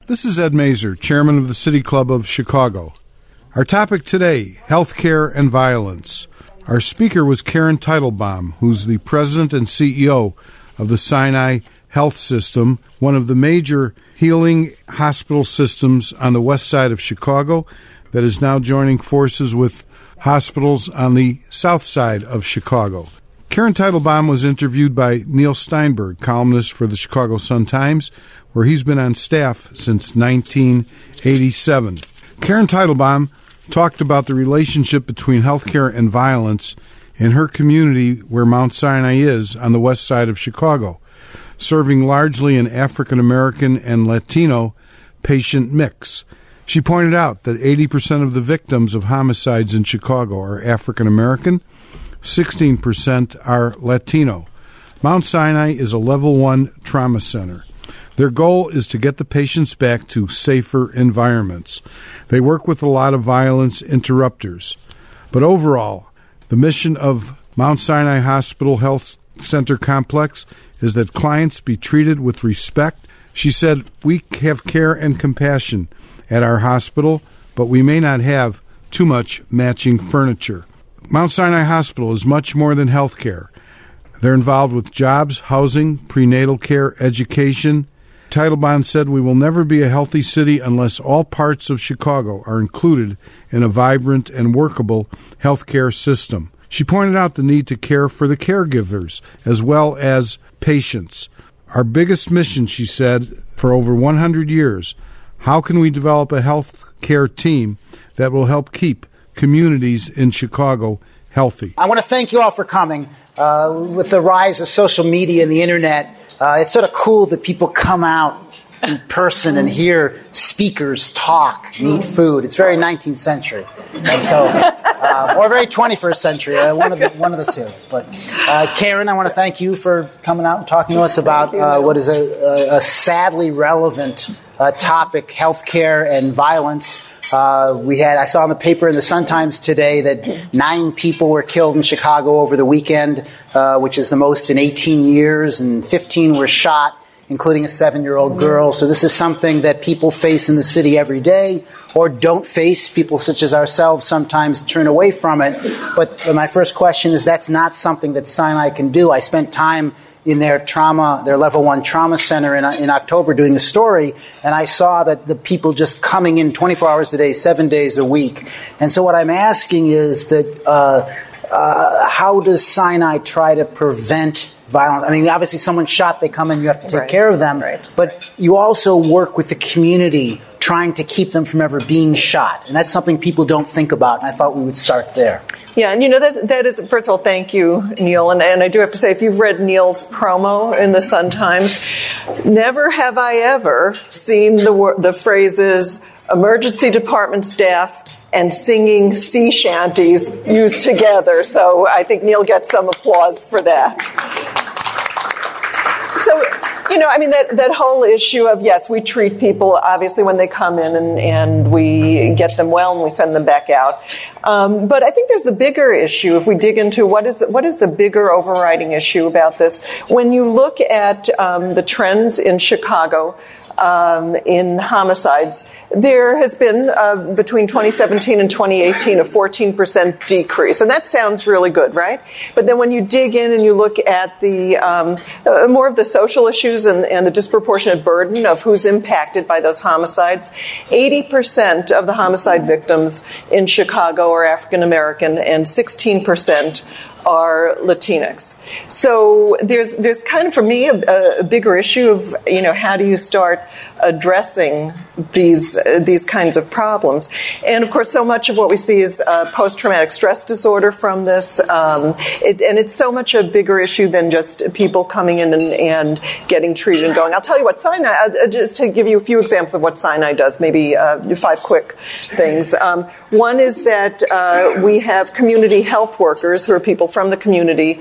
This is Ed Mazer, Chairman of the City Club of Chicago. Our topic today, healthcare and violence. Our speaker was Karen Teitelbaum, who's the President and CEO of the Sinai Health System, one of the major healing hospital systems on the west side of Chicago that is now joining forces with hospitals on the south side of Chicago. Karen Teitelbaum was interviewed by Neil Steinberg, columnist for the Chicago Sun-Times, where he's been on staff since 1987. Karen Teitelbaum talked about the relationship between healthcare and violence in her community where Mount Sinai is on the west side of Chicago, serving largely an African American and Latino patient mix. She pointed out that 80% of the victims of homicides in Chicago are African American, 16% are Latino. Mount Sinai is a level 1 trauma center. Their goal is to get the patients back to safer environments. They work with a lot of violence interrupters. But overall, the mission of Mount Sinai Hospital Health Center Complex is that clients be treated with respect. She said, "We have care and compassion at our hospital, but we may not have too much matching furniture." Mount Sinai Hospital is much more than health care. They're involved with jobs, housing, prenatal care, education. Teitelbaum said, "We will never be a healthy city unless all parts of Chicago are included in a vibrant and workable healthcare system." She pointed out the need to care for the caregivers as well as patients. Our biggest mission, she said, for over 100 years, how can we develop a health care team that will help keep communities in Chicago healthy? I want to thank you all for coming. With the rise of social media and the internet, it's sort of cool that people come out in person and hear speakers talk and eat food. It's very 19th century, and so or very 21st century, one of the two. But Karen, I want to thank you for coming out and talking to us about what is a sadly relevant topic: healthcare and violence. I saw in the paper in the Sun-Times today that 9 people were killed in Chicago over the weekend, which is the most in 18 years, and 15 were shot, including a 7-year-old girl. So this is something that people face in the city every day, or don't face. People such as ourselves sometimes turn away from it. But my first question is, that's not something that Sinai can do. I spent time in their level 1 trauma center in October doing the story, and I saw that the people just coming in 24 hours a day, 7 days a week. And so what I'm asking is that how does Sinai try to prevent violence? I mean, obviously someone shot, they come in, you have to take care of them, but you also work with the community trying to keep them from ever being shot. And that's something people don't think about, and I thought we would start there. Yeah, and that is, first of all, thank you, Neil. And I do have to say, if you've read Neil's promo in the Sun-Times, never have I ever seen the phrases emergency department staff and singing sea shanties used together. So I think Neil gets some applause for that. So, that whole issue of, yes, we treat people, obviously, when they come in and we get them well and we send them back out. But I think there's the bigger issue, if we dig into what is the bigger overriding issue about this. When you look at the trends in Chicago, in homicides, there has been between 2017 and 2018 a 14% decrease, and that sounds really good, right? But then when you dig in and you look at the more of the social issues and the disproportionate burden of who's impacted by those homicides, 80% of the homicide victims in Chicago are African American, and 16% are Latinx. So there's kind of, for me, a bigger issue of, how do you start addressing these kinds of problems? And of course, so much of what we see is post-traumatic stress disorder from this, and it's so much a bigger issue than just people coming in and getting treated and going. I'll tell you what Sinai, just to give you a few examples of what Sinai does, maybe 5 quick things. One is that we have community health workers who are people from the community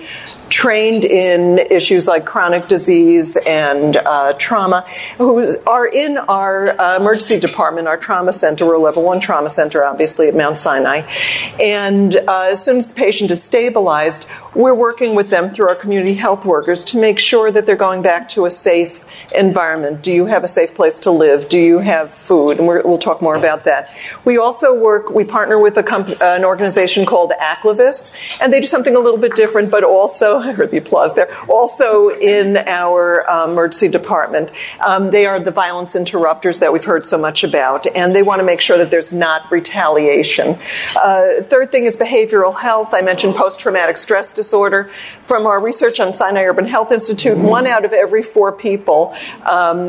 trained in issues like chronic disease and trauma, who are in our emergency department, our trauma center. We're a level 1 trauma center, obviously, at Mount Sinai. And as soon as the patient is stabilized, we're working with them through our community health workers to make sure that they're going back to a safe environment. Do you have a safe place to live? Do you have food? And we'll talk more about that. We also we partner with an organization called Aclivis, and they do something a little bit different, but also, I heard the applause there, also in our emergency department. They are the violence interrupters that we've heard so much about, and they want to make sure that there's not retaliation. Third thing is behavioral health. I mentioned post-traumatic stress disorder. From our research on Sinai Urban Health Institute, 1 out of every 4 people, 1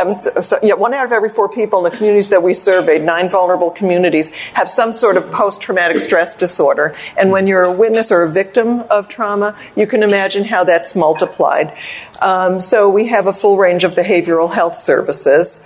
out of every 4 people in the communities that we surveyed, 9 vulnerable communities, have some sort of post-traumatic stress disorder. And when you're a witness or a victim of trauma, you can imagine how that's multiplied. So we have a full range of behavioral health services.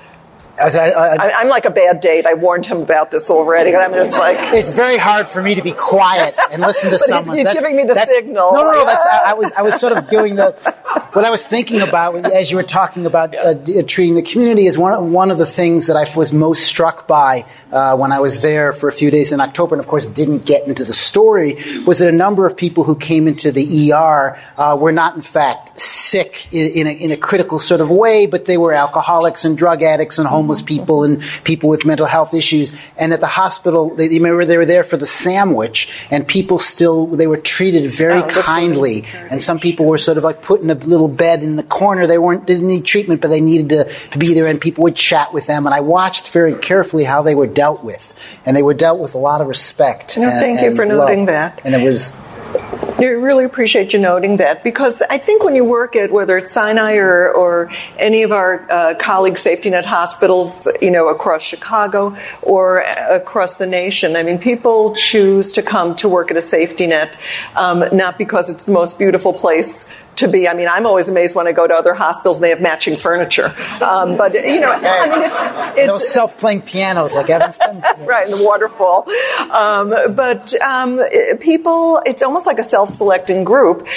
I'm like a bad date. I warned him about this already. I'm just like... It's very hard for me to be quiet and listen to someone. He's giving me the signal. No. I was sort of doing what I was thinking about as you were talking about treating the community is one of the things that I was most struck by when I was there for a few days in October, and of course didn't get into the story, was that a number of people who came into the ER were not in fact sick in a critical sort of way, but they were alcoholics and drug addicts and homeless people and people with mental health issues. And at the hospital, remember they were there for the sandwich, and people they were treated very kindly. And some people were sort of like put in a little bed in the corner. They didn't need treatment, but they needed to be there, and people would chat with them. And I watched very carefully how they were dealt with. And they were dealt with a lot of respect. Thank you for noting that. And it was... I really appreciate you noting that, because I think when you work at whether it's Sinai or any of our colleague safety net hospitals, across Chicago or across the nation, I mean, people choose to come to work at a safety net, not because it's the most beautiful place to be. I mean, I'm always amazed when I go to other hospitals and they have matching furniture. But, I mean, it's those self-playing pianos like Evanston. Right, in the waterfall. But people, it's almost like a self-selecting group,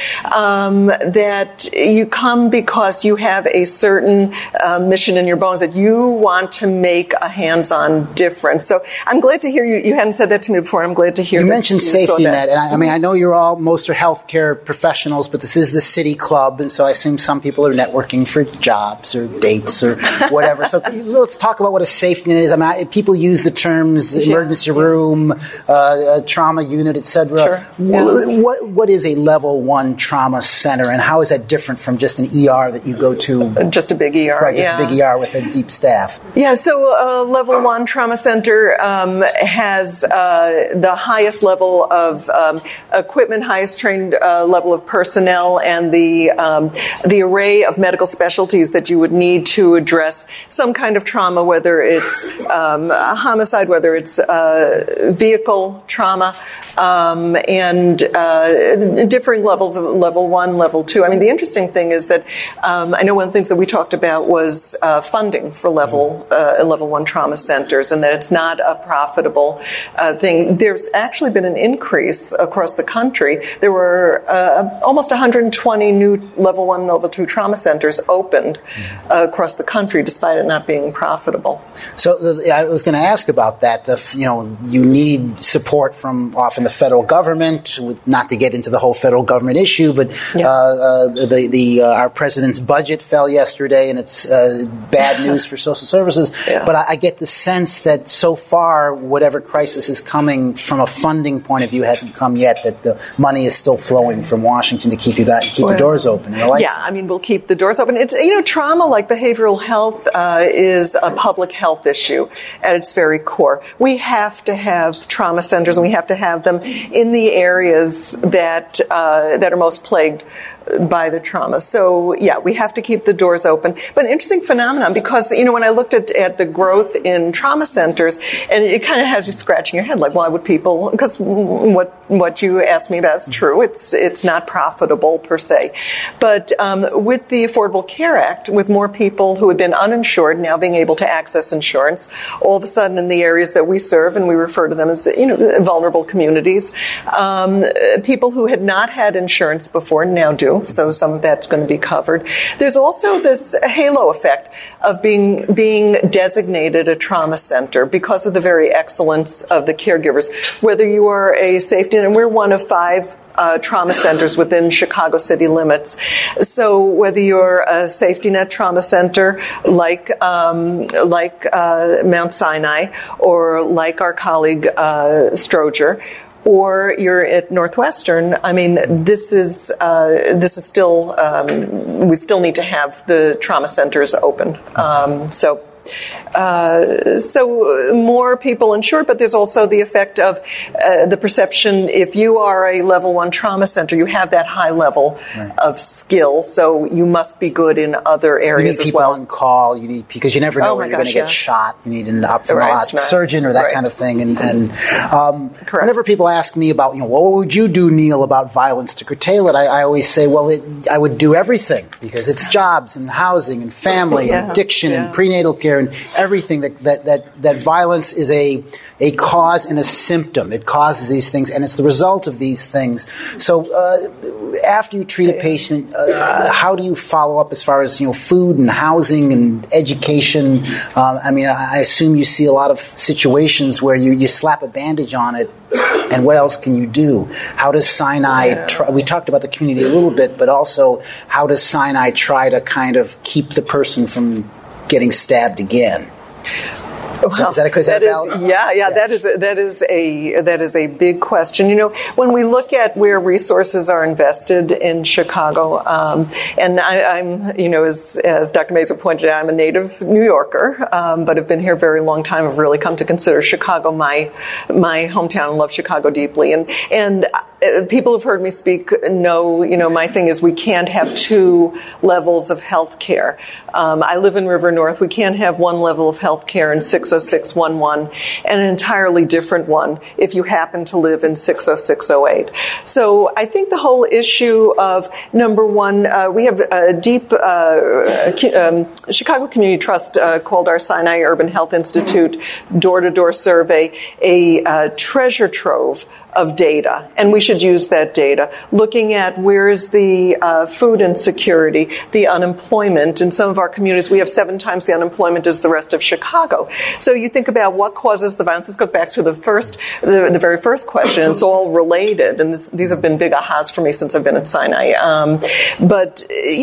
that you come because you have a certain mission in your bones, that you want to make a hands-on difference. So I'm glad to hear you hadn't said that to me before, and I'm glad to hear you mentioned safety net. And I know most are healthcare professionals, but this is the city club, and so I assume some people are networking for jobs or dates or whatever. So let's talk about what a safety net is. I mean, people use the terms emergency room, trauma unit, etc. Sure. What is a level 1 trauma center, and how is that different from just an ER that you go to? Just a big ER. Right, just a big ER with a deep staff. Yeah, so a level 1 trauma center has the highest level of equipment, highest trained level of personnel, and the array of medical specialties that you would need to address some kind of trauma, whether it's a homicide, whether it's vehicle trauma, and differing levels of level 1, level 2. I mean, the interesting thing is that I know one of the things that we talked about was funding for level 1 trauma centers, and that it's not a profitable thing. There's actually been an increase across the country. There were almost 120 new level 1, level 2 trauma centers opened across the country, despite it not being profitable. So I was going to ask about that. You need support from often the federal government, not to get into the whole federal government issue, but our president's budget fell yesterday, and it's bad news for social services. Yeah. But I get the sense that so far, whatever crisis is coming from a funding point of view hasn't come yet, that the money is still flowing from Washington to keep the doors open. I mean, we'll keep the doors open. It's, trauma, like behavioral health, is a public health issue at its very core. We have to have trauma centers, and we have to have them in the areas that are most plagued by the trauma. So, yeah, we have to keep the doors open. But an interesting phenomenon, because, when I looked at the growth in trauma centers, and it kind of has you scratching your head, like, why would people, because what you asked me about is true. It's not profitable per se. But with the Affordable Care Act, with more people who had been uninsured now being able to access insurance, all of a sudden in the areas that we serve, and we refer to them as, vulnerable communities, people who had not had insurance before now do, so some of that's going to be covered. There's also this halo effect of being designated a trauma center because of the very excellence of the caregivers. Whether you are a safety, and we're one of 5 trauma centers within Chicago city limits. So whether you're a safety net trauma center like Mount Sinai, or like our colleague Stroger, or you're at Northwestern, I mean, this is still, we still need to have the trauma centers open. So more people insured, but there's also the effect of the perception. If you are a level 1 trauma center, you have that high level of skill, so you must be good in other areas as well. You need people on call. You need, because you never know where you're going to get shot. You need an ophthalmologist, surgeon, or that kind of thing. And whenever people ask me about, what would you do, Neil, about violence to curtail it, I always say, well, I would do everything, because it's jobs and housing and family and addiction and prenatal care and everything. That violence is a cause and a symptom. It causes these things, and it's the result of these things. So after you treat a patient, how do you follow up as far as food and housing and education? I assume you see a lot of situations where you slap a bandage on it, and what else can you do? How does Sinai we talked about the community a little bit, but also how does Sinai try to kind of keep the person from getting stabbed again? Well, that is a big question. When we look at where resources are invested in Chicago, and I'm, as Dr. Mazur pointed out, I'm a native New Yorker, but have been here a very long time. I've really come to consider Chicago my hometown and love Chicago deeply. And people who've heard me speak know, my thing is we can't have 2 levels of health care. I live in River North. We can't have one level of health care in 60611 and an entirely different one if you happen to live in 60608. So I think the whole issue of, number one, we have a deep Chicago Community Trust called our Sinai Urban Health Institute door-to-door survey, a treasure trove of data, and we should use that data, looking at where is the food insecurity, the unemployment. In some of our communities, we have 7 times the unemployment as the rest of Chicago. So you think about what causes the violence. This goes back to the very first question. It's all related, and these have been big ahas for me since I've been at Sinai. But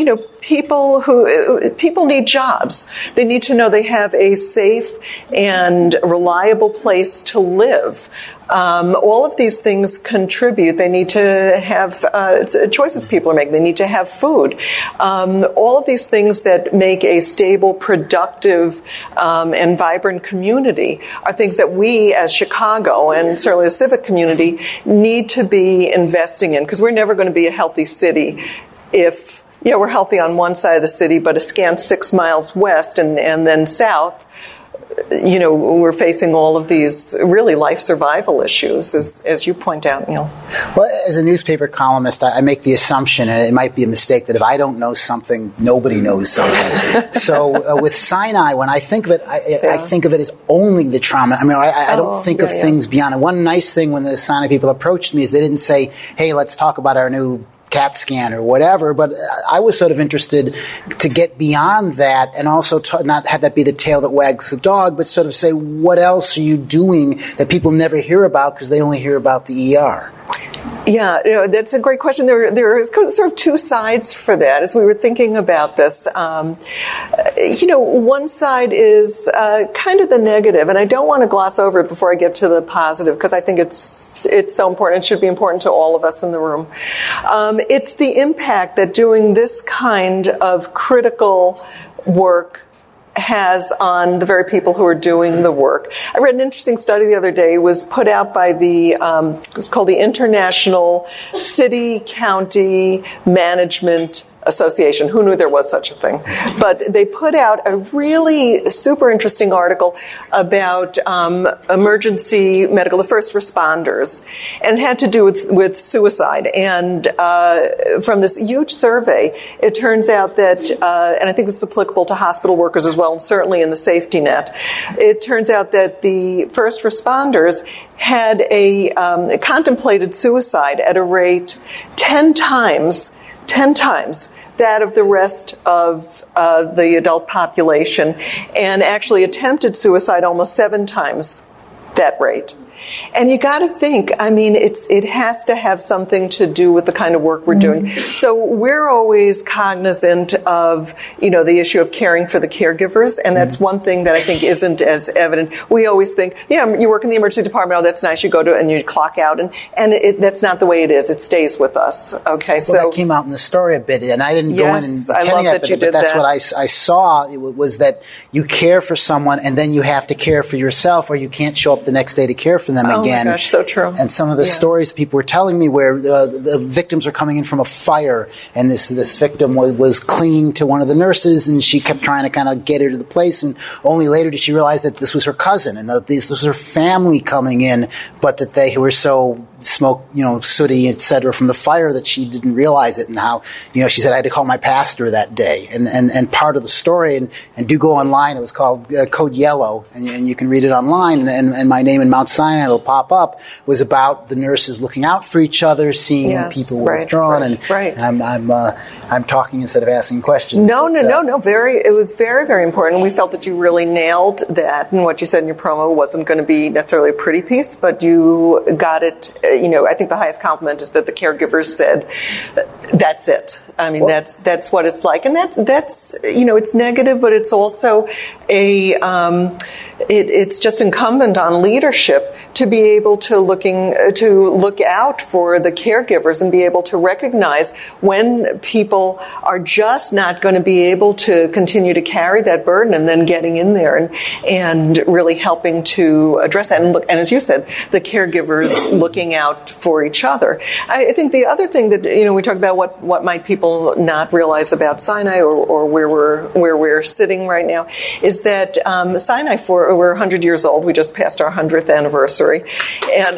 people need jobs. They need to know they have a safe and reliable place to live. All of these things contribute. They need to have choices people are making. They need to have food. All of these things that make a stable, productive, and vibrant community are things that we as Chicago, and certainly the civic community, need to be investing in, because we're never going to be a healthy city if we're healthy on one side of the city, but a scant 6 miles west and then south, we're facing all of these really life survival issues, as you point out, Neil. Well, as a newspaper columnist, I make the assumption, and it might be a mistake, that if I don't know something, nobody knows something. So with Sinai, when I think of it, I think of it as only the trauma. I don't think of things beyond it. One nice thing when the Sinai people approached me is they didn't say, hey, let's talk about our new CAT scan or whatever, but I was sort of interested to get beyond that and also not have that be the tail that wags the dog, but sort of say, what else are you doing that people never hear about because they only hear about the ER? Yeah, that's a great question. There is sort of 2 sides for that as we were thinking about this. One side is kind of the negative, and I don't want to gloss over it before I get to the positive, because I think it's so important. It should be important to all of us in the room. It's the impact that doing this kind of critical work has on the very people who are doing the work. I read an interesting study the other day. It was put out by it was called the International City County Management Association. Who knew there was such a thing? But they put out a really super interesting article about emergency medical, the first responders, and it had to do with suicide. And from this huge survey, it turns out that, and I think this is applicable to hospital workers as well, and certainly in the safety net, it turns out that the first responders had contemplated suicide at a rate 10 times that of the rest of the adult population, and actually attempted suicide almost 7 times that rate. And you got to think, I mean, it has to have something to do with the kind of work we're doing. So we're always cognizant of, the issue of caring for the caregivers, and that's one thing that I think isn't as evident. We always think, you work in the emergency department, that's nice, you go to and you clock out, and that's not the way it is. It stays with us. Okay, so that came out in the story a bit, and I didn't go in and tell you that, but that's what I saw. It was that you care for someone, and then you have to care for yourself, or you can't show up the next day to care for them again. Oh my gosh, so true. And some of the stories people were telling me where the victims are coming in from a fire, and this victim was clinging to one of the nurses, and she kept trying to kind of get her to the place, and only later did she realize that this was her cousin, and that this was her family coming in, but that they were so sooty, etc., from the fire that she didn't realize it, and how, she said, I had to call my pastor that day. And part of the story, and do go online, it was called Code Yellow, and you can read it online, and my name in Mount Sinai, it'll pop up, was about the nurses looking out for each other, seeing when people were withdrawn, and I'm talking instead of asking questions. No. It was very, very important. We felt that you really nailed that, and what you said in your promo wasn't going to be necessarily a pretty piece, but you got it. I think the highest compliment is that the caregivers said, "That's it." I mean, that's what it's like, and that's it's negative, but it's also it's just incumbent on leadership to be able to look out for the caregivers and be able to recognize when people are just not going to be able to continue to carry that burden, and then getting in there and really helping to address that. And as you said, the caregivers looking out for each other. I think the other thing that we talk about what might people not realize about Sinai or where we're sitting right now is that Sinai, we're 100 years old. We just passed our 100th anniversary, and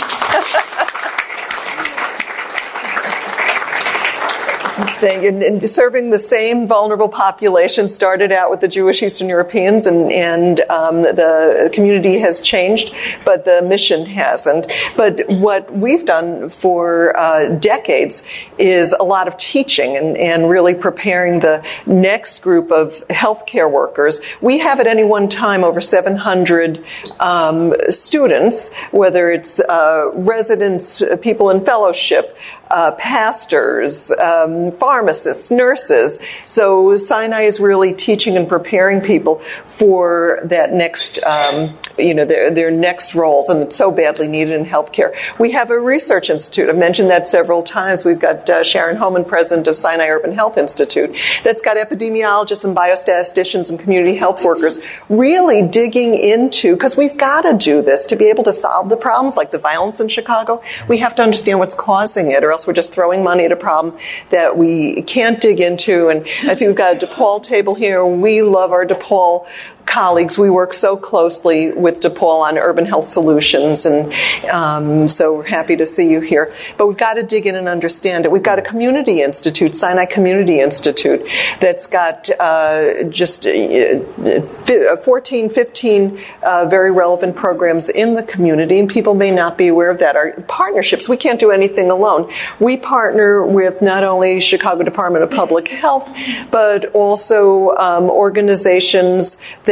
and serving the same vulnerable population. Started out with the Jewish Eastern Europeans, and the community has changed, but the mission hasn't. But what we've done for decades is a lot of teaching and really preparing the next group of healthcare workers. We have at any one time over 700 students, whether it's residents, people in fellowship, pastors, pharmacists, nurses. So Sinai is really teaching and preparing people for that next, their next roles, and it's so badly needed in healthcare. We have a research institute. I've mentioned that several times. We've got Sharon Homan, president of Sinai Urban Health Institute, that's got epidemiologists and biostatisticians and community health workers really digging into, because we've got to do this to be able to solve the problems like the violence in Chicago. We have to understand what's causing it, or else we're just throwing money at a problem that we can't dig into. And I see we've got a DePaul table here. We love our DePaul colleagues. We work so closely with DePaul on urban health solutions, and so we're happy to see you here. But we've got to dig in and understand it. We've got a community institute, Sinai Community Institute, that's got just 14, 15 very relevant programs in the community, and people may not be aware of that. Our partnerships, we can't do anything alone. We partner with not only Chicago Department of Public Health, but also organizations that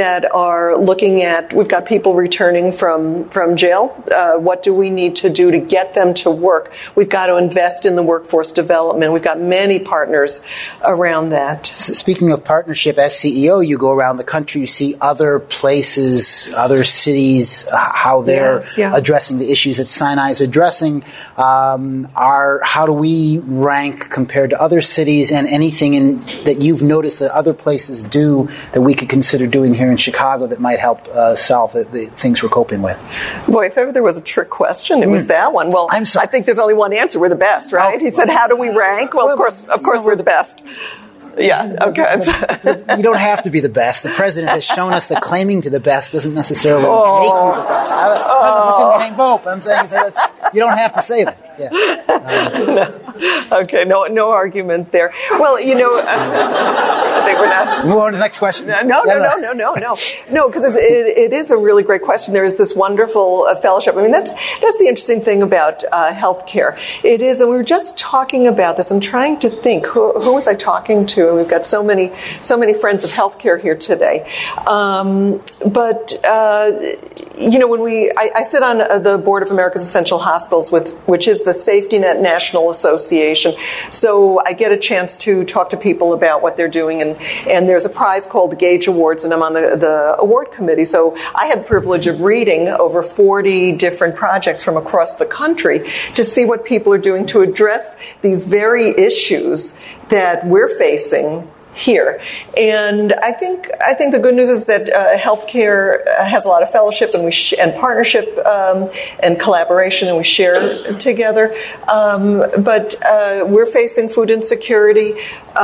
that are looking at, we've got people returning from jail. What do we need to do to get them to work? We've got to invest in the workforce development. We've got many partners around that. Speaking of partnership, as CEO, you go around the country, you see other places, other cities, how they're addressing the issues that Sinai is addressing. How do we rank compared to other cities, and anything that you've noticed that other places do that we could consider doing here in Chicago that might help solve the things we're coping with? Boy, if ever there was a trick question, it was that one. Well, I think there's only one answer. We're the best, right? He said, how do we rank? Well, of course we're the best. Yeah, okay. You don't have to be the best. The president has shown us that claiming to the best doesn't necessarily make you the best. I'm in the same boat, but I'm saying you don't have to say that. Yeah. No. Okay, no argument there. Well, I think we're not. Move on to the next question. No, because it is a really great question. There is this wonderful fellowship. I mean, that's the interesting thing about healthcare. It is, and we were just talking about this. I'm trying to think who was I talking to. We've got so many friends of healthcare here today. But when I sit on the board of America's Essential Hospitals, which is the Safety Net National Association. So I get a chance to talk to people about what they're doing, and there's a prize called the Gage Awards, and I'm on the award committee. So I had the privilege of reading over 40 different projects from across the country to see what people are doing to address these very issues that we're facing here. And I think the good news is that healthcare has a lot of fellowship and partnership and collaboration, and we share together. But we're facing food insecurity.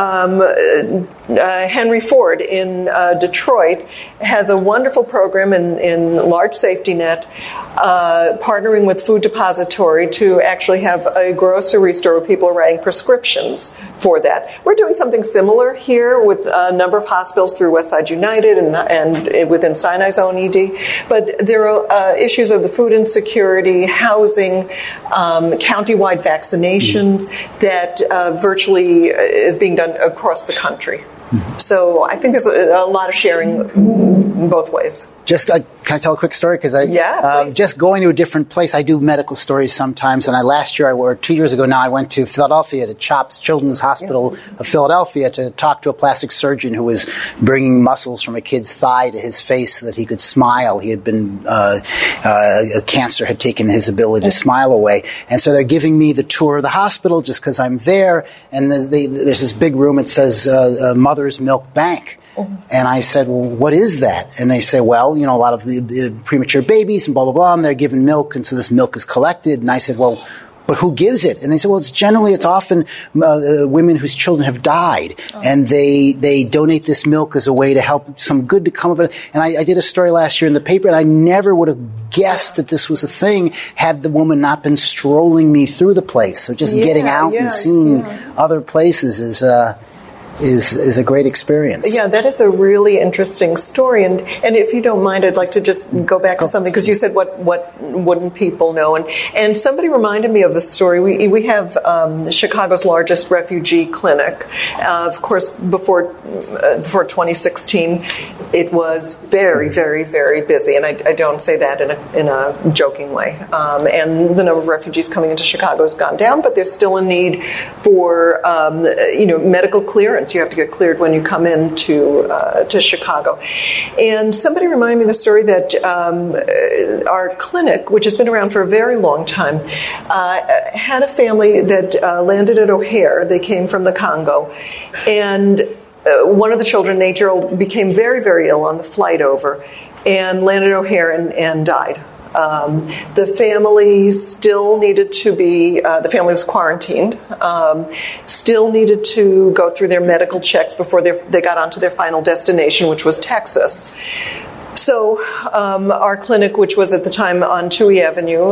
Henry Ford in Detroit has a wonderful program in large safety net, partnering with Food Depository to actually have a grocery store where people are writing prescriptions for that. We're doing something similar here with a number of hospitals through Westside United and within Sinai's own ED. But there are issues of the food insecurity, housing, countywide vaccinations that virtually is being done across the country. Mm-hmm. So I think there's a lot of sharing both ways. Can I tell a quick story? Because just going to a different place, I do medical stories sometimes. And last year, or 2 years ago now, I went to Philadelphia to CHOPS Children's Hospital of Philadelphia to talk to a plastic surgeon who was bringing muscles from a kid's thigh to his face so that he could smile. He had been cancer had taken his ability to smile away, and so they're giving me the tour of the hospital just because I'm there. And there's this big room. It says Mother's Milk Bank. And I said, well, what is that? And they say, well, a lot of the premature babies and blah, blah, blah, and they're given milk, and so this milk is collected. And I said, well, but who gives it? And they said, well, it's often women whose children have died, and they donate this milk as a way to help some good to come of it. And I did a story last year in the paper, and I never would have guessed that this was a thing had the woman not been strolling me through the place. So just getting out and seeing other places is a great experience. Yeah, that is a really interesting story. And if you don't mind, I'd like to just go back to something, because you said what wouldn't people know? And somebody reminded me of a story. We have Chicago's largest refugee clinic. Of course, before 2016, it was very, very, very busy. And I don't say that in a joking way. And the number of refugees coming into Chicago has gone down, but there's still a need for medical clearance. You have to get cleared when you come into to Chicago. And somebody reminded me of the story that our clinic, which has been around for a very long time, had a family that landed at O'Hare. They came from the Congo. And one of the children, an 8-year-old, became very, very ill on the flight over and landed at O'Hare and died. The family still needed to be, the family was quarantined, still needed to go through their medical checks before they got onto their final destination, which was Texas. So our clinic, which was at the time on Touhy Avenue,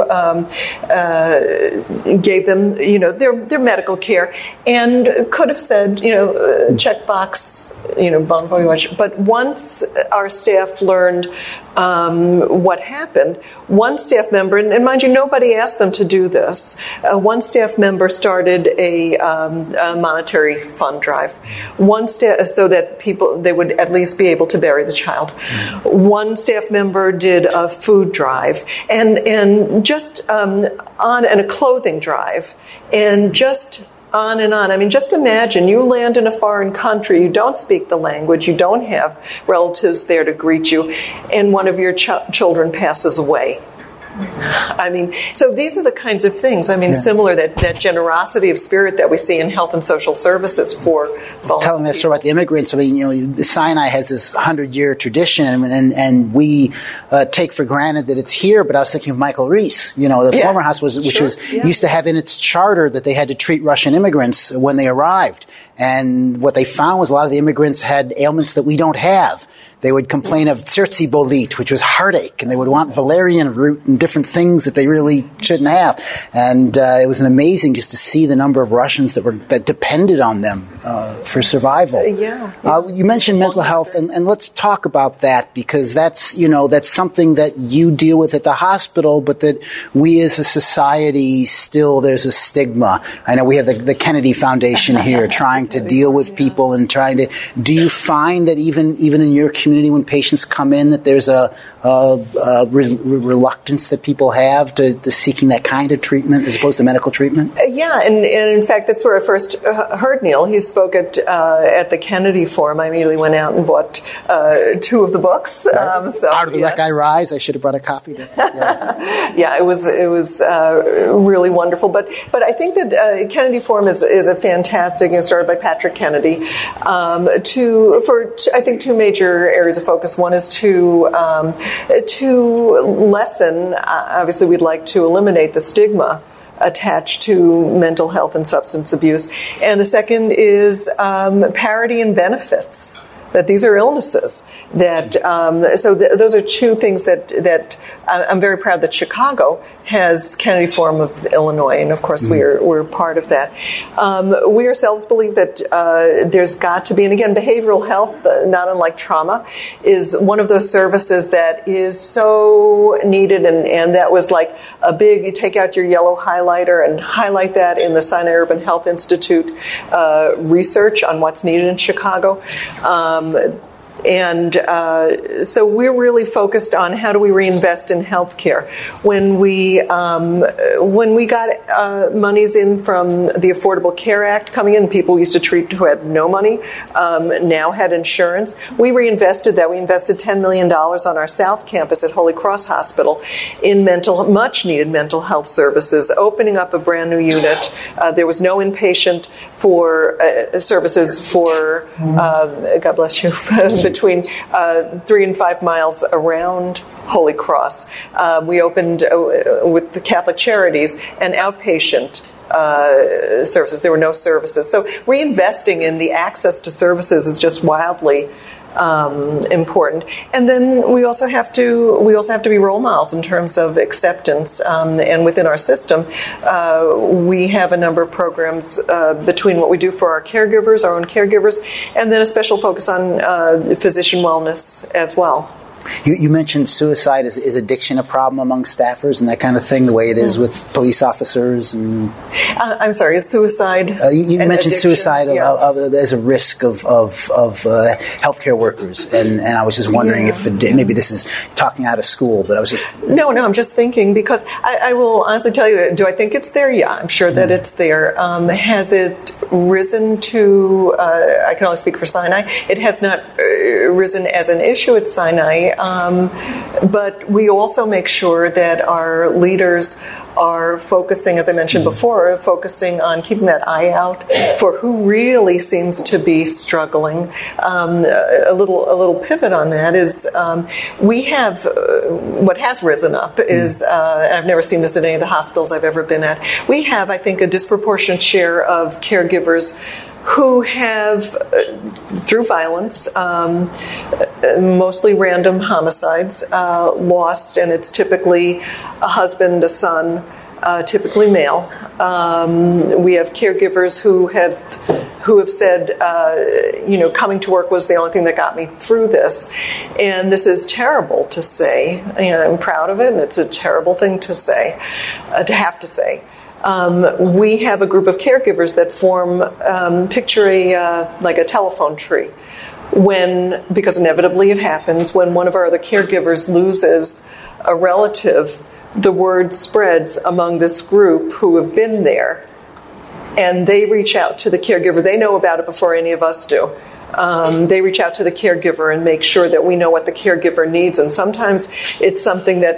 gave them, their medical care, and could have said, checkbox, bon voyage. But once our staff learned what happened, one staff member, and mind you, nobody asked them to do this. One staff member started a monetary fund drive. So that they would at least be able to bury the child. One staff member did a food drive, and just and a clothing drive, and just on and on. I mean, just imagine you land in a foreign country, you don't speak the language, you don't have relatives there to greet you, and one of your children passes away. I mean, so these are the kinds of things. I mean, similar that generosity of spirit that we see in health and social services for vulnerable telling that story about the immigrants. I mean, Sinai has this 100-year tradition, and we take for granted that it's here. But I was thinking of Michael Reese, the former hospital, which used to have in its charter that they had to treat Russian immigrants when they arrived. And what they found was a lot of the immigrants had ailments that we don't have. They would complain of sertsi bolit, which was heartache, and they would want valerian root and different things that they really shouldn't have. And it was amazing just to see the number of Russians that depended on them for survival. You mentioned mental health, and let's talk about that, because that's something that you deal with at the hospital, but that we as a society still, there's a stigma. I know we have the Kennedy Foundation here trying to deal with people and trying to. Do you find that even in your community, when patients come in, that there's a reluctance that people have to seeking that kind of treatment as opposed to medical treatment? And in fact, that's where I first heard Neil. He spoke at the Kennedy Forum. I immediately went out and bought 2 of the books. Out of the Wreck I Rise. I should have brought a copy. It was really wonderful. But I think that Kennedy Forum is a fantastic. Started by Patrick Kennedy. For I think 2 major areas of focus. One is to lessen. Obviously, we'd like to eliminate the stigma attached to mental health and substance abuse, and the second is parity in benefits. That these are illnesses. Those are 2 things that I'm very proud that Chicago has Kennedy Forum of Illinois, and of course we're part of that. We ourselves believe that there's got to be, and again, behavioral health, not unlike trauma, is one of those services that is so needed, and that was like a big, you take out your yellow highlighter and highlight that in the Sinai Urban Health Institute research on what's needed in Chicago. So we're really focused on how do we reinvest in healthcare. When we got monies in from the Affordable Care Act coming in, people used to treat who had no money, now had insurance. We reinvested that. We invested $10 million on our South Campus at Holy Cross Hospital in much needed mental health services, opening up a brand new unit. There was no inpatient for services for, God bless you, between 3 and 5 miles around Holy Cross. We opened with the Catholic Charities an outpatient services. There were no services. So reinvesting in the access to services is just wildly important. And then we also have to be role models in terms of acceptance. And within our system, we have a number of programs between what we do for our caregivers, our own caregivers, and then a special focus on physician wellness as well. You mentioned suicide. Is addiction a problem among staffers and that kind of thing, the way it is with police officers? And I'm sorry, is suicide? You mentioned addiction? Suicide as a risk of healthcare workers, and I was just wondering if maybe this is talking out of school, but I was just... No, I'm just thinking, because I will honestly tell you, do I think it's there? Yeah, I'm sure that it's there. Has it risen to, I can only speak for Sinai, it has not risen as an issue at Sinai. But we also make sure that our leaders are focusing, as I mentioned before, focusing on keeping that eye out for who really seems to be struggling. A little pivot on that is we have what has risen up is, and I've never seen this at any of the hospitals I've ever been at. We have, I think, a disproportionate share of caregivers who have, through violence, mostly random homicides, lost, and it's typically a husband, a son, typically male. We have caregivers who have said, coming to work was the only thing that got me through this. And this is terrible to say. I'm proud of it, and it's a terrible thing to say, to have to say. We have a group of caregivers that form, picture like a telephone tree. Because inevitably it happens, when one of our other caregivers loses a relative, the word spreads among this group who have been there, and they reach out to the caregiver. They know about it before any of us do. They reach out to the caregiver and make sure that we know what the caregiver needs. And sometimes it's something that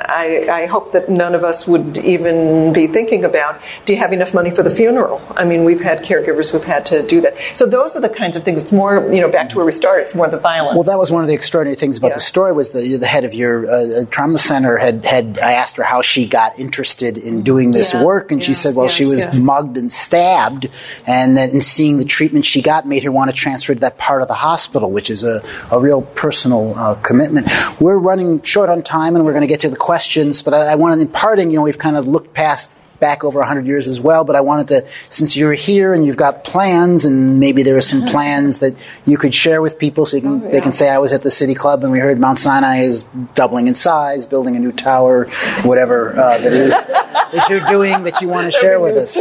I hope that none of us would even be thinking about. Do you have enough money for the funeral? I mean, we've had caregivers who've had to do that. So those are the kinds of things. It's more, back to where we started, it's more the violence. Well, that was one of the extraordinary things about the story was the head of your trauma center I asked her how she got interested in doing this work. And she said, she was mugged and stabbed. And then seeing the treatment she got made her want to transfer to that part of the hospital, which is a real personal commitment. We're running short on time, and we're going to get to the questions, but I wanted, in parting, we've kind of looked back over 100 years as well, but I wanted to, since you're here and you've got plans, and maybe there are some plans that you could share with people so they can say, I was at the City Club and we heard Mount Sinai is doubling in size, building a new tower, whatever that is that you're doing that you want to share with us.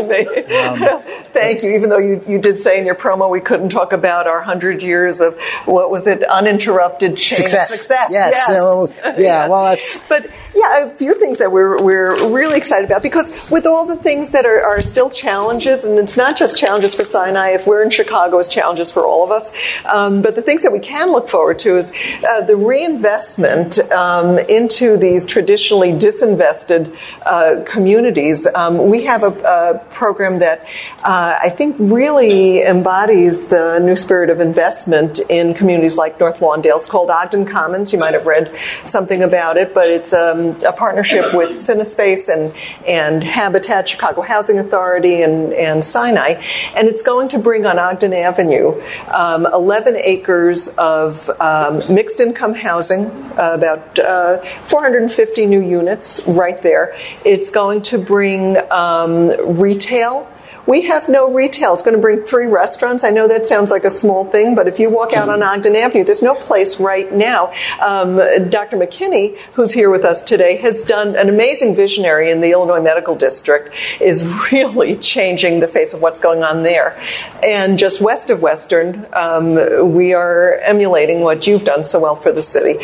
Thank you. Even though you did say in your promo we couldn't talk about our 100 years of, what was it, uninterrupted chain of success. Yes. So, well, that's... But, a few things that we're really excited about, because with all the things that are still challenges, and it's not just challenges for Sinai, if we're in Chicago, it's challenges for all of us, but the things that we can look forward to is the reinvestment into these traditionally disinvested communities. We have a program that I think really embodies the new spirit of investment in communities like North Lawndale. It's called Ogden Commons. You might have read something about it, but it's a partnership with Cinespace and Habitat, Chicago Housing Authority, and Sinai. And it's going to bring on Ogden Avenue 11 acres of mixed income housing, about 450 new units right there. It's going to bring retail. We have no retail. It's going to bring 3 restaurants. I know that sounds like a small thing, but if you walk out on Ogden Avenue, there's no place right now. Dr. McKinney, who's here with us today, has done an amazing visionary in the Illinois Medical District, is really changing the face of what's going on there. And just west of Western, we are emulating what you've done so well for the city.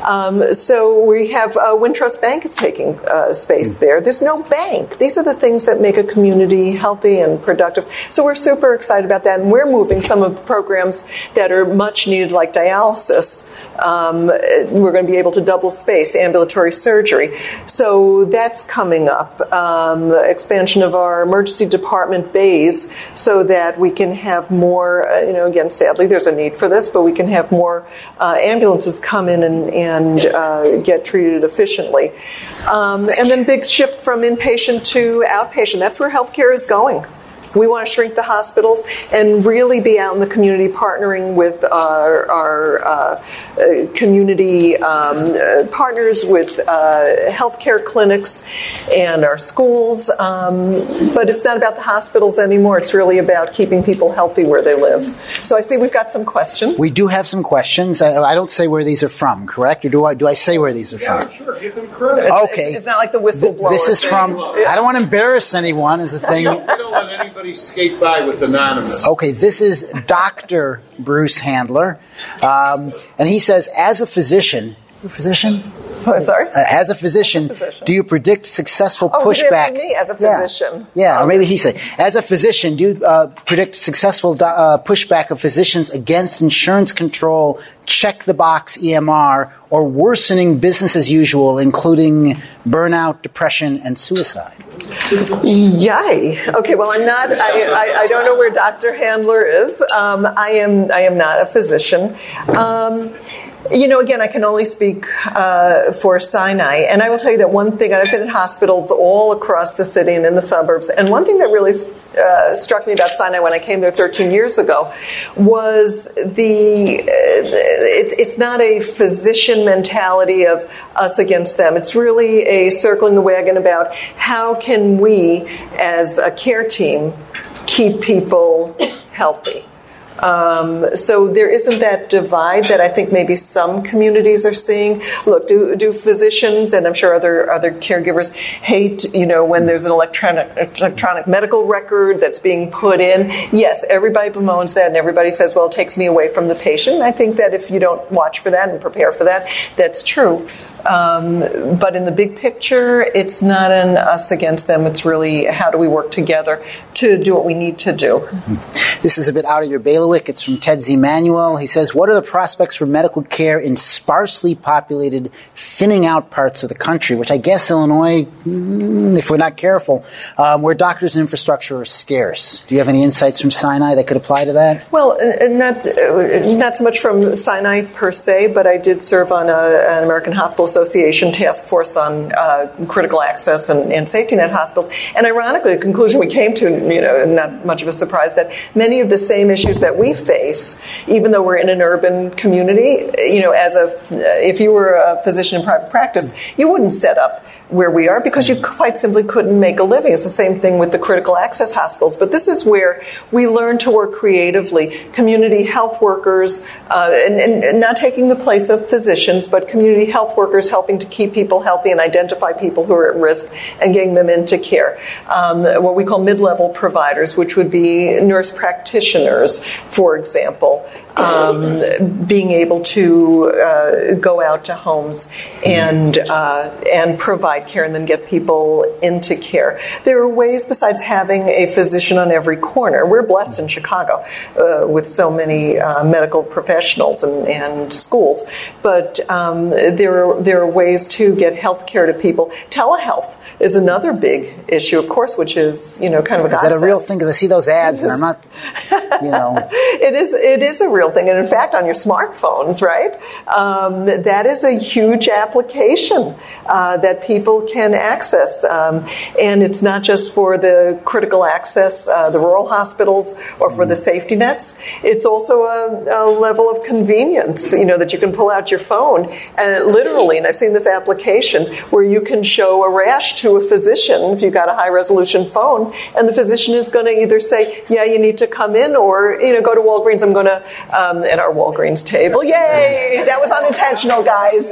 So we have Wintrust Bank is taking space there. There's no bank. These are the things that make a community healthy and productive. So we're super excited about that, and we're moving some of the programs that are much needed, like dialysis. We're going to be able to double space, ambulatory surgery. So that's coming up. Expansion of our emergency department bays so that we can have more, again, sadly there's a need for this, but we can have more ambulances come in and get treated efficiently. And then big shift from inpatient to outpatient. That's where healthcare is going. We want to shrink the hospitals and really be out in the community, partnering with our community partners, with healthcare clinics and our schools. But it's not about the hospitals anymore. It's really about keeping people healthy where they live. So I see we've got some questions. We do have some questions. I don't say where these are from, correct? Or do I say where these are from? Yeah, sure. Give them credit. Okay. It's not like the whistleblower. This is from... I don't want to embarrass anyone is the thing. We don't let anybody skate by with anonymous. Okay, this is Dr. Bruce Handler. And he says, as a physician... Sorry? As a physician, do you predict successful pushback? Me as a physician. Yeah, or maybe he said, as a physician, do you predict successful pushback of physicians against insurance control, check-the-box EMR, or worsening business as usual, including burnout, depression, and suicide? Yay. Okay, well, I'm not, I don't know where Dr. Handler is. I am not a physician. Again, I can only speak for Sinai, and I will tell you that one thing, I've been in hospitals all across the city and in the suburbs, and one thing that really struck me about Sinai when I came there 13 years ago was it's not a physician mentality of us against them. It's really a circling the wagon about how can we, as a care team, keep people healthy. So there isn't that divide that I think maybe some communities are seeing. Look, do physicians and I'm sure other caregivers hate, when there's an electronic medical record that's being put in? Yes, everybody bemoans that and everybody says, well, it takes me away from the patient. I think that if you don't watch for that and prepare for that, that's true. But in the big picture, it's not an us against them. It's really how do we work together to do what we need to do. This is a bit out of your bailiwick. It's from Ted Z. Manuel. He says, what are the prospects for medical care in sparsely populated, thinning out parts of the country, which I guess Illinois, if we're not careful, where doctors and infrastructure are scarce? Do you have any insights from Sinai that could apply to that? Well, not so much from Sinai per se, but I did serve on an American Hospital Association task force on critical access and safety net hospitals. And ironically, the conclusion we came to, not much of a surprise, that many of the same issues that we face, even though we're in an urban community, if you were a physician in private practice, you wouldn't set up where we are because you quite simply couldn't make a living. It's the same thing with the critical access hospitals. But this is where we learn to work creatively. Community health workers, and not taking the place of physicians, but community health workers helping to keep people healthy and identify people who are at risk and getting them into care. What we call mid-level providers, which would be nurse practitioners, for example. Being able to go out to homes and provide care and then get people into care. There are ways besides having a physician on every corner. We're blessed in Chicago with so many medical professionals and schools, but there are ways to get health care to people. Telehealth is another big issue, of course, which is kind of a godsend. Is that a real thing? Because I see those ads and I'm not, It is a real thing. And in fact, on your smartphones, right, that is a huge application that people can access. And it's not just for the critical access, the rural hospitals, or for the safety nets. It's also a level of convenience, that you can pull out your phone and literally, and I've seen this application where you can show a rash to a physician if you've got a high-resolution phone, and the physician is going to either say, yeah, you need to come in, or, go to Walgreens. I'm going to, at our Walgreens table. Yay! That was unintentional, guys.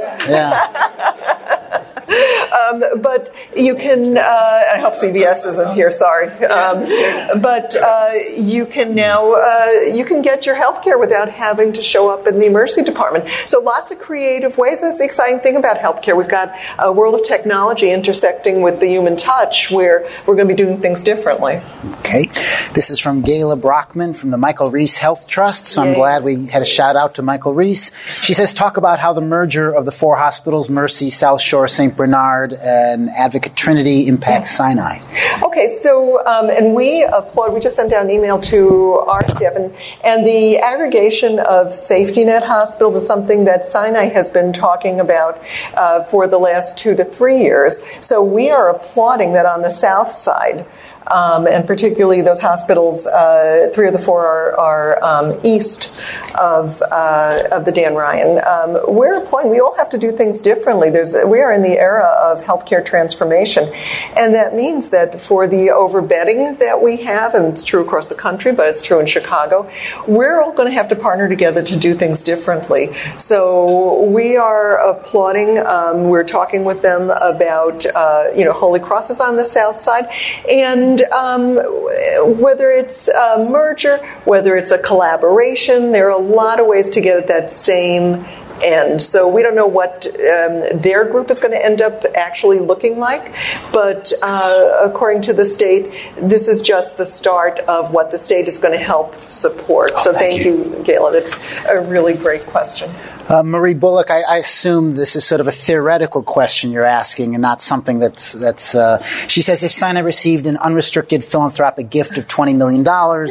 Yeah. But you can, I hope CVS isn't here, sorry. But you can now, you can get your health care without having to show up in the emergency department. So lots of creative ways. That's the exciting thing about healthcare. We've got a world of technology intersecting with the human touch where we're going to be doing things differently. Okay. This is from Gayla Brockman from the Michael Reese Health Trust. So I'm glad we had a shout out to Michael Reese. She says, talk about how the merger of the 4 hospitals, Mercy, South Shore, St. Bernard, and Advocate Trinity impacts Sinai. Okay, so, and we applaud, we just sent out an email to our staff, and the aggregation of safety net hospitals is something that Sinai has been talking about for the last 2 to 3 years. So we are applauding that on the south side. And particularly those hospitals, 3 of the 4 are east of the Dan Ryan. We're applying. We all have to do things differently. We are in the era of healthcare transformation, and that means that for the overbedding that we have, and it's true across the country, but it's true in Chicago, we're all going to have to partner together to do things differently. So we are applauding. We're talking with them about Holy Cross is on the south side, and whether it's a merger, whether it's a collaboration, there are a lot of ways to get at that same end. So we don't know what their group is going to end up actually looking like, but according to the state, this is just the start of what the state is going to help support. So thank you, Gayla. It's a really great question. Marie Bullock, I assume this is sort of a theoretical question you're asking and not something that's she says, if Sinai received an unrestricted philanthropic gift of $20 million,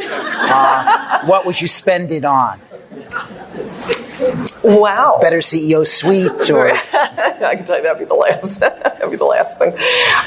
what would you spend it on? Wow. Better CEO suite, or I can tell you that'd be the last. That'd be the last thing.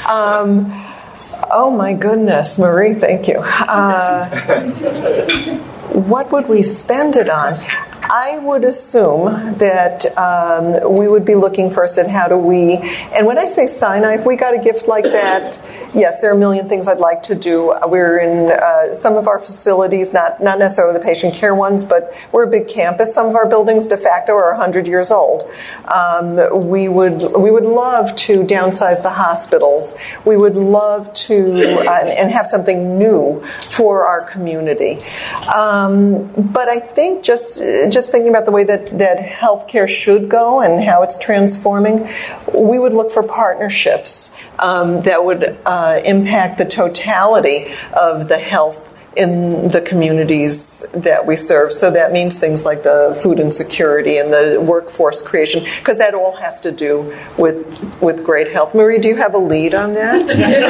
Oh my goodness, Marie, thank you. What would we spend it on? I would assume that we would be looking first at how do we, and when I say Sinai, if we got a gift like that, yes, there are a million things I'd like to do. We're in some of our facilities, not necessarily the patient care ones, but we're a big campus. Some of our buildings de facto are 100 years old. We would love to downsize the hospitals. We would love to and have something new for our community. But I think just thinking about the way that healthcare should go and how it's transforming, we would look for partnerships that would impact the totality of the health in the communities that we serve. So that means things like the food insecurity and the workforce creation, because that all has to do with great health. Marie, do you have a lead on that?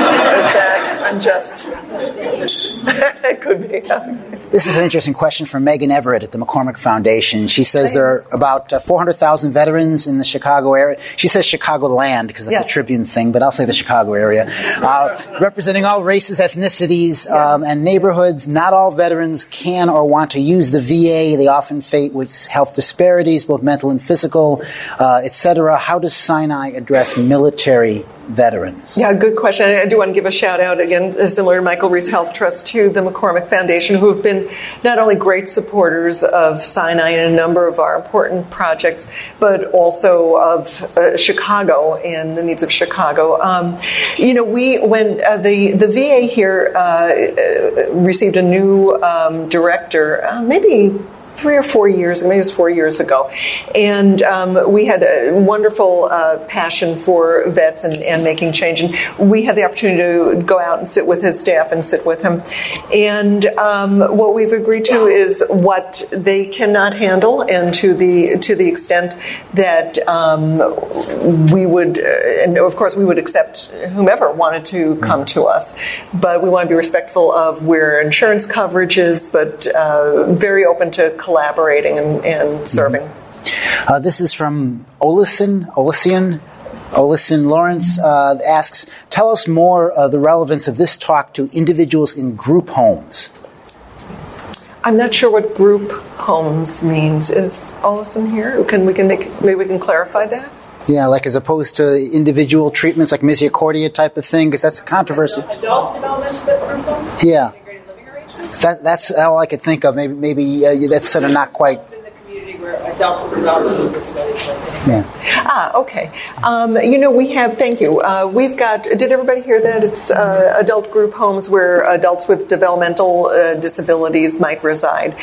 It could be. This is an interesting question from Megan Everett at the McCormick Foundation. She says there are about 400,000 veterans in the Chicago area. She says Chicagoland because that's a Tribune thing, but I'll say the Chicago area. Representing all races, ethnicities, and neighborhoods. Not all veterans can or want to use the VA. They often face with health disparities, both mental and physical, etc. How does Sinai address military veterans? Yeah, good question. I do want to give a shout out again, similar to Michael Reese Health Trust, to the McCormick Foundation, who have been not only great supporters of Sinai in a number of our important projects, but also of Chicago and the needs of Chicago. When the VA here received a new director, maybe 3 or 4 years, maybe it was 4 years ago. And we had a wonderful passion for vets and making change. And we had the opportunity to go out and sit with his staff and sit with him. And what we've agreed to is what they cannot handle, and to the extent that we would, and of course we would accept whomever wanted to come to us. But we want to be respectful of where insurance coverage is, but very open to collaborating and serving. This is from Olison Lawrence asks, tell us more the relevance of this talk to individuals in group homes. I'm not sure what group homes means. Is Olison here? Maybe we can clarify that? Yeah, like as opposed to individual treatments like Misericordia type of thing, because that's a controversy. Adult development group homes? Yeah. Integrated living arrangements? That's all I could think of. Maybe that's sort of not quite. In the community where adults with developmental disabilities live. Yeah. Okay. We have, thank you. We've got, did everybody hear that? It's adult group homes where adults with developmental disabilities might reside.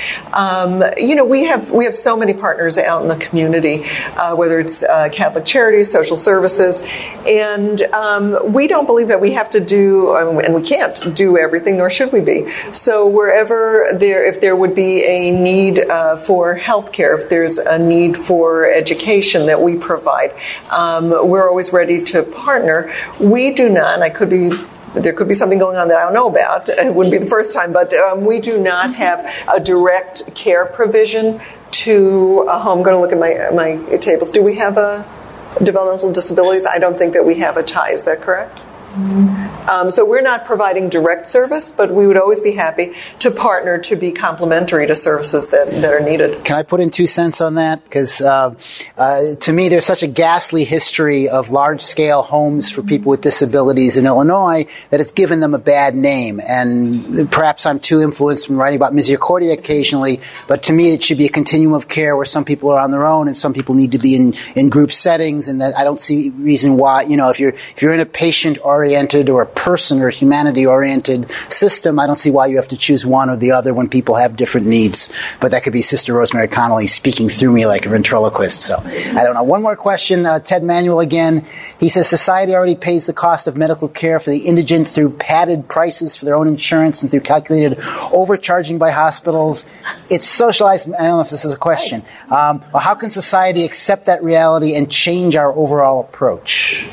We have so many partners out in the community, whether it's Catholic Charities, social services, and we don't believe that we have to do, and we can't do everything, nor should we be. So wherever if there would be a need for health care, if there's a need for education that we provide, we're always ready to partner. We do not, and there could be something going on that I don't know about. It wouldn't be the first time, but we do not have a direct care provision to a home. I'm going to look at my tables. Do we have a developmental disabilities? I don't think that we have a tie. Is that correct? So we're not providing direct service, but we would always be happy to partner to be complementary to services that are needed. Can I put in 2 cents on that? Because to me, there's such a ghastly history of large-scale homes for people with disabilities in Illinois that it's given them a bad name. And perhaps I'm too influenced from writing about Misericordia occasionally, but to me, it should be a continuum of care where some people are on their own and some people need to be in group settings, and that I don't see reason why, if you're in a patient-oriented or a person or humanity-oriented system, I don't see why you have to choose one or the other when people have different needs. But that could be Sister Rosemary Connolly speaking through me like a ventriloquist. So I don't know. One more question. Ted Manuel again. He says, society already pays the cost of medical care for the indigent through padded prices for their own insurance and through calculated overcharging by hospitals. It's socialized. I don't know if this is a question. How can society accept that reality and change our overall approach?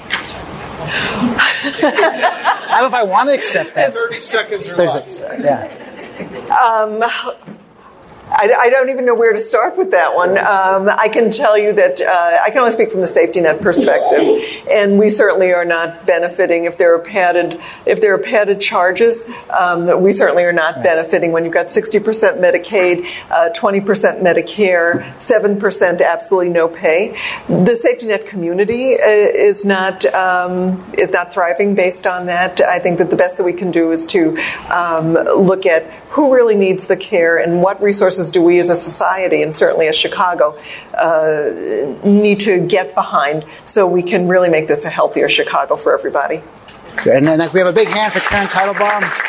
I don't know if I want to accept that. 30 seconds or less. I don't even know where to start with that one. I can tell you that I can only speak from the safety net perspective, and we certainly are not benefiting if there are padded charges. We certainly are not benefiting when you've got 60% Medicaid, 20% Medicare, 7% absolutely no pay. The safety net community is not thriving based on that. I think that the best that we can do is to look at who really needs the care and what resources do we as a society, and certainly as Chicago, need to get behind so we can really make this a healthier Chicago for everybody. And then we have a big hand for Karen Teitelbaum.